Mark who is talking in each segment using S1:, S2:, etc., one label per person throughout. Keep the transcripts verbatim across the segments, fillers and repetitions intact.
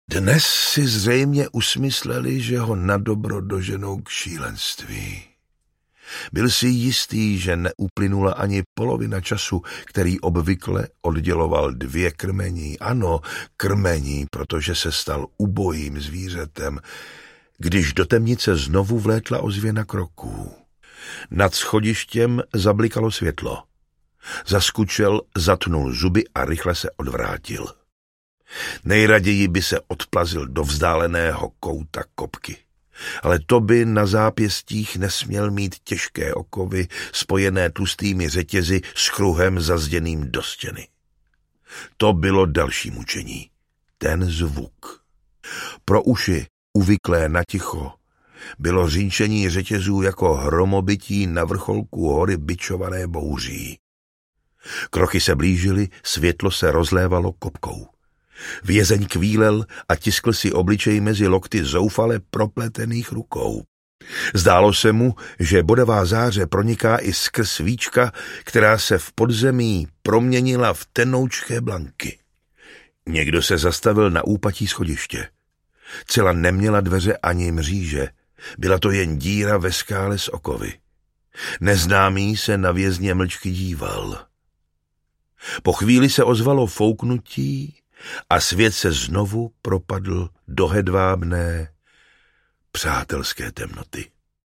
S1: Dnes si zřejmě usmysleli, že ho nadobro doženou k šílenství. Byl si jistý, že neuplynula ani polovina času, který obvykle odděloval dvě krmení. Ano, krmení, protože se stal ubojím zvířetem, když do temnice znovu vlétla ozvěna kroků. Nad schodištěm zablikalo světlo. Zaskučel, zatnul zuby a rychle se odvrátil. Nejraději by se odplazil do vzdáleného kouta kopky. Ale to by na zápěstích nesměl mít těžké okovy spojené tlustými řetězy s kruhem zazděným do stěny. To bylo další mučení. Ten zvuk. Pro uši, uvyklé na ticho, bylo řinčení řetězů jako hromobytí na vrcholku hory bičované bouří. Kroky se blížily, světlo se rozlévalo kopkou. Vězeň kvílel a tiskl si obličej mezi lokty zoufale propletených rukou. Zdálo se mu, že bodavá záře proniká i skrz svíčka, která se v podzemí proměnila v tenoučké blanky. Někdo se zastavil na úpatí schodiště. Cela neměla dveře ani mříže, byla to jen díra ve skále z okovy. Neznámý se na vězně mlčky díval. Po chvíli se ozvalo fouknutí a svět se znovu propadl do hedvábné, přátelské temnoty.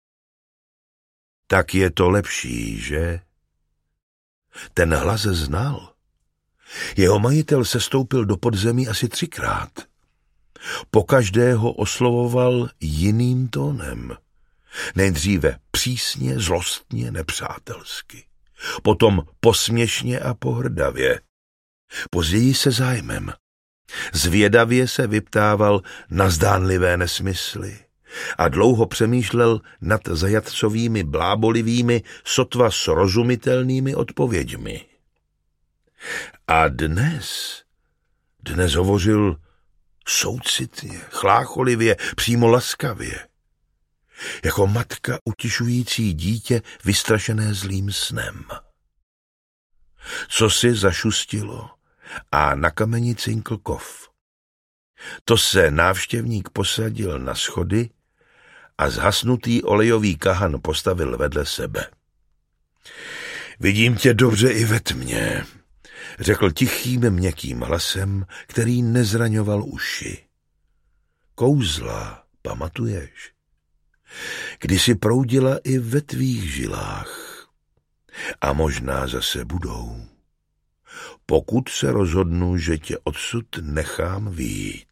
S1: Tak je to lepší, že? Ten hlas znal. Jeho majitel sestoupil do podzemí asi třikrát. Pokaždé ho oslovoval jiným tónem. Nejdříve přísně, zlostně, nepřátelsky. Potom posměšně a pohrdavě. Později se zájmem. Zvědavě se vyptával na zdánlivé nesmysly a dlouho přemýšlel nad zajatcovými blábolivými, sotva srozumitelnými odpověďmi. A dnes, dnes hovořil soucitně, chlácholivě, přímo laskavě, jako matka utišující dítě vystrašené zlým snem. Co si zašustilo a na kameni cinkl kov. To se návštěvník posadil na schody a zhasnutý olejový kahan postavil vedle sebe. Vidím tě dobře i ve tmě, řekl tichým měkkým hlasem, který nezraňoval uši. Kouzla, pamatuješ? Kdysi proudila i ve tvých žilách. A možná zase budou. Pokud se rozhodnu, že tě odsud nechám vyjít.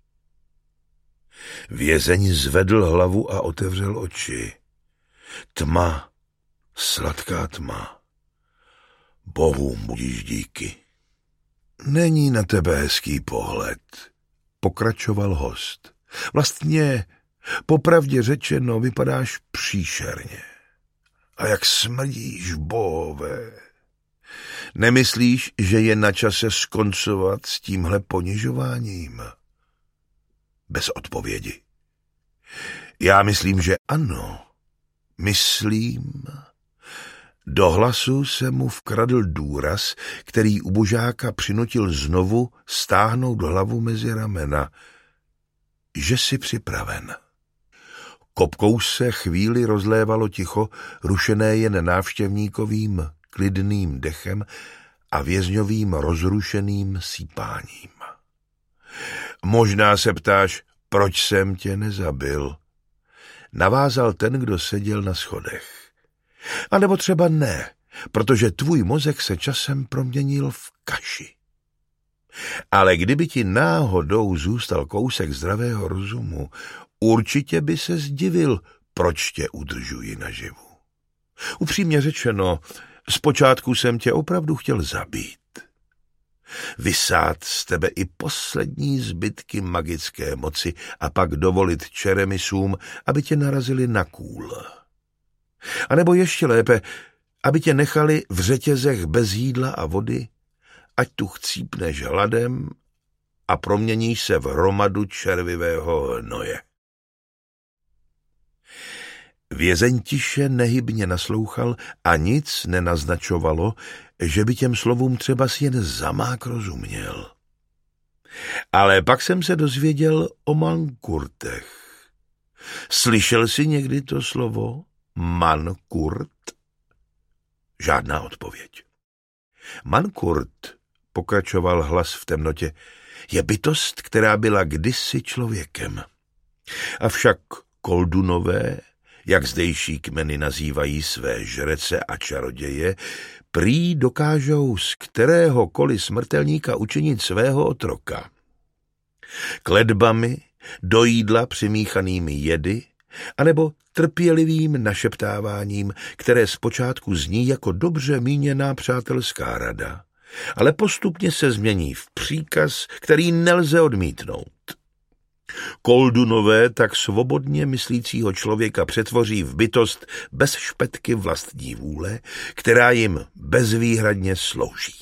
S1: Vězeň zvedl hlavu a otevřel oči. Tma, sladká tma. Bohům budíš díky. Není na tebe hezký pohled, pokračoval host. Vlastně, popravdě řečeno, vypadáš příšerně. A jak smrdíš, bohové. Nemyslíš, že je na čase skoncovat s tímhle ponižováním? Bez odpovědi. Já myslím, že ano. Myslím. Do hlasu se mu vkradl důraz, který ubožáka přinutil znovu stáhnout hlavu mezi ramena. Že jsi připraven. Kopkou se chvíli rozlévalo ticho, rušené jen návštěvníkovým klidným dechem a vězňovým rozrušeným sípáním. Možná se ptáš, proč jsem tě nezabil? Navázal ten, kdo seděl na schodech. A nebo třeba ne, protože tvůj mozek se časem proměnil v kaši. Ale kdyby ti náhodou zůstal kousek zdravého rozumu, určitě by se zdivil, proč tě udržuji naživu. Upřímně řečeno, zpočátku jsem tě opravdu chtěl zabít. Vysát z tebe i poslední zbytky magické moci a pak dovolit čeremisům, aby tě narazili na kůl. A nebo ještě lépe, aby tě nechali v řetězech bez jídla a vody, ať tu chcípneš hladem a proměníš se v hromadu červivého hnoje. Vězeň tiše nehybně naslouchal a nic nenaznačovalo, že by těm slovům třeba si jen zamák rozuměl. Ale pak jsem se dozvěděl o mankurtech. Slyšel jsi někdy to slovo mankurt? Žádná odpověď. Mankurt, pokračoval hlas v temnotě, je bytost, která byla kdysi člověkem. Avšak koldunové, jak zdejší kmeny nazývají své žrece a čaroděje, prý dokážou z kteréhokoliv smrtelníka učinit svého otroka. Kletbami, do jídla přimíchanými jedy, anebo trpělivým našeptáváním, které zpočátku zní jako dobře míněná přátelská rada, ale postupně se změní v příkaz, který nelze odmítnout. Koldunové tak svobodně myslícího člověka přetvoří v bytost bez špetky vlastní vůle, která jim bezvýhradně slouží.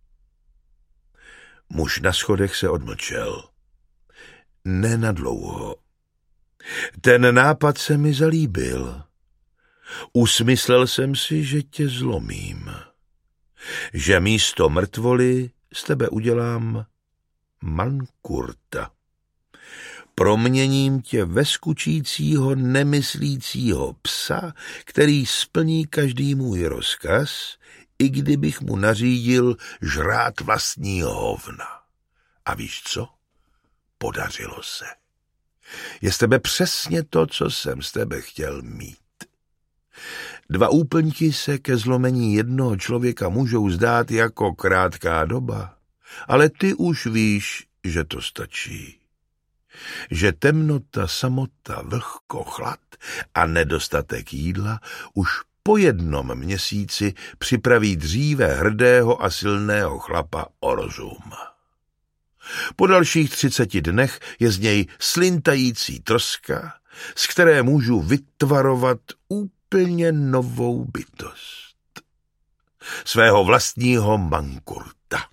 S1: Muž na schodech se odmlčel. Nenadlouho. Ten nápad se mi zalíbil. Usmyslel jsem si, že tě zlomím. Že místo mrtvoly z tebe udělám mankurta. Proměním tě ve skučícího, nemyslícího psa, který splní každý můj rozkaz, i kdybych mu nařídil žrát vlastní hovna. A víš co? Podařilo se. Je z tebe přesně to, co jsem z tebe chtěl mít. Dva úplňky se ke zlomení jednoho člověka můžou zdát jako krátká doba, ale ty už víš, že to stačí. Že temnota, samota, vlhko, chlad a nedostatek jídla už po jednom měsíci připraví dříve hrdého a silného chlapa o rozum. Po dalších třiceti dnech je z něj slintající troska, z které můžu vytvarovat úplně novou bytost. Svého vlastního mankurta.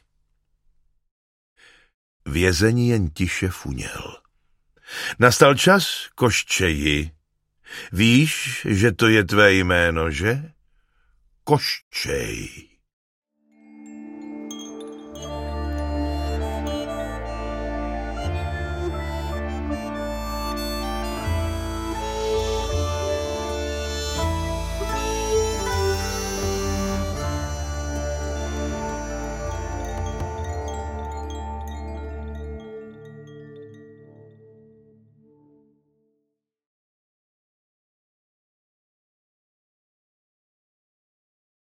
S1: Vězení jen tiše funěl. Nastal čas, koščeji. Víš, že to je tvé jméno, že? Koščej.